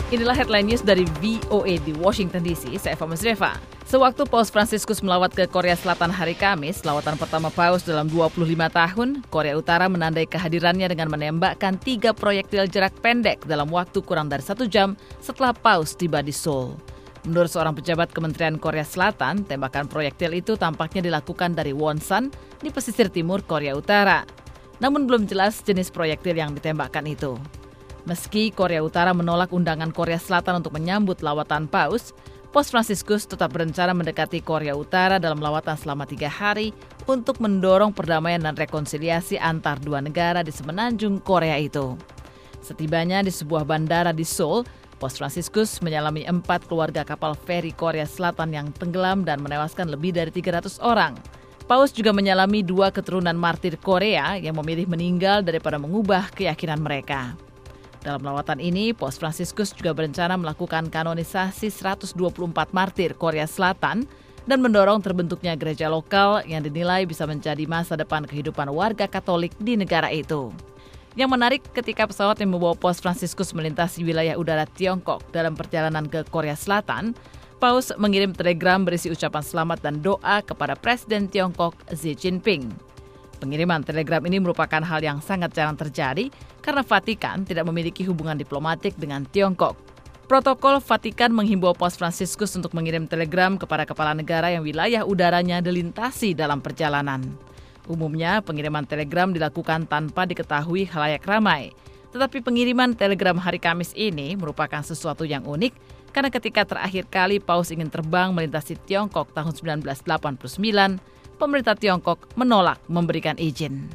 Inilah headline news dari VOA di Washington DC. Saya Eva Masreva. Sewaktu Paus Fransiskus melawat ke Korea Selatan hari Kamis, lawatan pertama Paus dalam 25 tahun, Korea Utara menandai kehadirannya dengan menembakkan 3 proyektil jarak pendek dalam waktu kurang dari 1 jam setelah Paus tiba di Seoul. Menurut seorang pejabat Kementerian Korea Selatan, tembakan proyektil itu tampaknya dilakukan dari Wonsan di pesisir timur Korea Utara. Namun belum jelas jenis proyektil yang ditembakkan itu. Meski Korea Utara menolak undangan Korea Selatan untuk menyambut lawatan Paus, Paus Fransiskus tetap berencana mendekati Korea Utara dalam lawatan selama 3 hari untuk mendorong perdamaian dan rekonsiliasi antar dua negara di semenanjung Korea itu. Setibanya di sebuah bandara di Seoul, Paus Fransiskus menyalami 4 keluarga kapal feri Korea Selatan yang tenggelam dan menewaskan lebih dari 300 orang. Paus juga menyalami 2 keturunan martir Korea yang memilih meninggal daripada mengubah keyakinan mereka. Dalam lawatan ini, Paus Fransiskus juga berencana melakukan kanonisasi 124 martir Korea Selatan dan mendorong terbentuknya gereja lokal yang dinilai bisa menjadi masa depan kehidupan warga Katolik di negara itu. Yang menarik, ketika pesawat yang membawa Paus Fransiskus melintasi wilayah udara Tiongkok dalam perjalanan ke Korea Selatan, Paus mengirim telegram berisi ucapan selamat dan doa kepada Presiden Tiongkok Xi Jinping. Pengiriman telegram ini merupakan hal yang sangat jarang terjadi karena Vatikan tidak memiliki hubungan diplomatik dengan Tiongkok. Protokol Vatikan menghimbau Paus Fransiskus untuk mengirim telegram kepada kepala negara yang wilayah udaranya dilintasi dalam perjalanan. Umumnya, pengiriman telegram dilakukan tanpa diketahui khalayak ramai. Tetapi pengiriman telegram hari Kamis ini merupakan sesuatu yang unik karena ketika terakhir kali Paus ingin terbang melintasi Tiongkok tahun 1989, pemerintah Tiongkok menolak memberikan izin.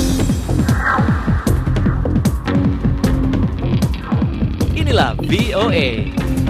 Inilah VOA.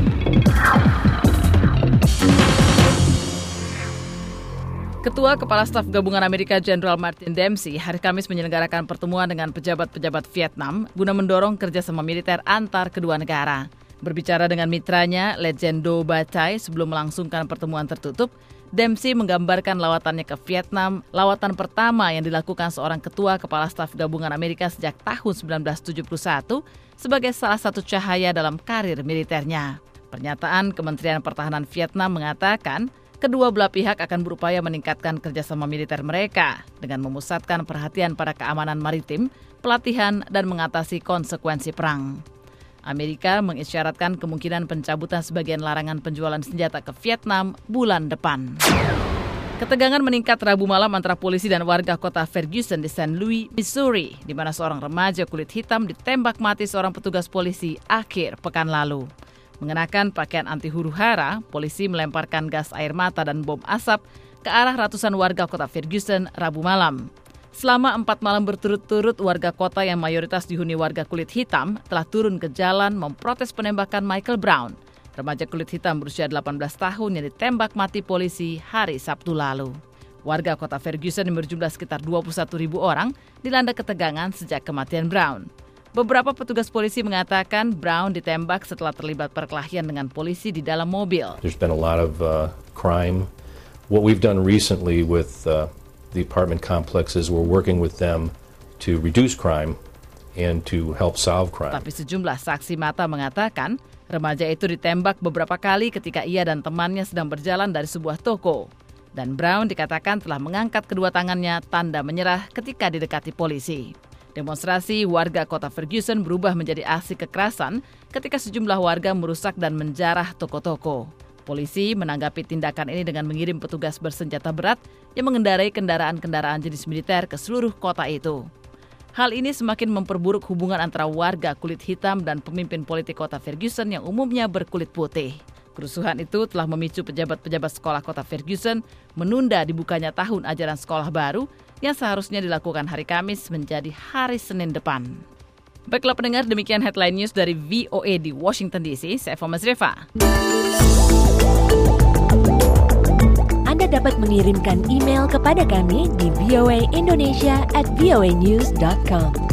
Ketua Kepala Staf Gabungan Amerika Jenderal Martin Dempsey hari Kamis menyelenggarakan pertemuan dengan pejabat-pejabat Vietnam guna mendorong kerjasama militer antar kedua negara. Berbicara dengan mitranya, Letjen Do Ba Thai sebelum melangsungkan pertemuan tertutup, Dempsey menggambarkan lawatannya ke Vietnam, lawatan pertama yang dilakukan seorang ketua Kepala Staf Gabungan Amerika sejak tahun 1971 sebagai salah satu cahaya dalam karir militernya. Pernyataan Kementerian Pertahanan Vietnam mengatakan, kedua belah pihak akan berupaya meningkatkan kerjasama militer mereka dengan memusatkan perhatian pada keamanan maritim, pelatihan, dan mengatasi konsekuensi perang. Amerika mengisyaratkan kemungkinan pencabutan sebagian larangan penjualan senjata ke Vietnam bulan depan. Ketegangan meningkat Rabu malam antara polisi dan warga kota Ferguson di St. Louis, Missouri, di mana seorang remaja kulit hitam ditembak mati seorang petugas polisi akhir pekan lalu. Mengenakan pakaian anti huru-hara, polisi melemparkan gas air mata dan bom asap ke arah ratusan warga kota Ferguson Rabu malam. Selama 4 malam berturut-turut, warga kota yang mayoritas dihuni warga kulit hitam telah turun ke jalan memprotes penembakan Michael Brown, remaja kulit hitam berusia 18 tahun yang ditembak mati polisi hari Sabtu lalu. Warga kota Ferguson yang berjumlah sekitar 21.000 orang dilanda ketegangan sejak kematian Brown. Beberapa petugas polisi mengatakan Brown ditembak setelah terlibat perkelahian dengan polisi di dalam mobil. There's been a lot of crime. What we've done recently with the apartment complexes, we're working with them to reduce crime and to help solve crime. Tapi sejumlah saksi mata mengatakan remaja itu ditembak beberapa kali ketika ia dan temannya sedang berjalan dari sebuah toko. Dan Brown dikatakan telah mengangkat kedua tangannya tanda menyerah ketika didekati polisi. Demonstrasi warga kota Ferguson berubah menjadi aksi kekerasan ketika sejumlah warga merusak dan menjarah toko-toko. Polisi menanggapi tindakan ini dengan mengirim petugas bersenjata berat yang mengendarai kendaraan-kendaraan jenis militer ke seluruh kota itu. Hal ini semakin memperburuk hubungan antara warga kulit hitam dan pemimpin politik kota Ferguson yang umumnya berkulit putih. Kerusuhan itu telah memicu pejabat-pejabat sekolah kota Ferguson menunda dibukanya tahun ajaran sekolah baru yang seharusnya dilakukan hari Kamis menjadi hari Senin depan. Baiklah pendengar, demikian headline news dari VOA di Washington DC. Saya Eva Masreva. Anda dapat mengirimkan email kepada kami di voaindonesia@voanews.com.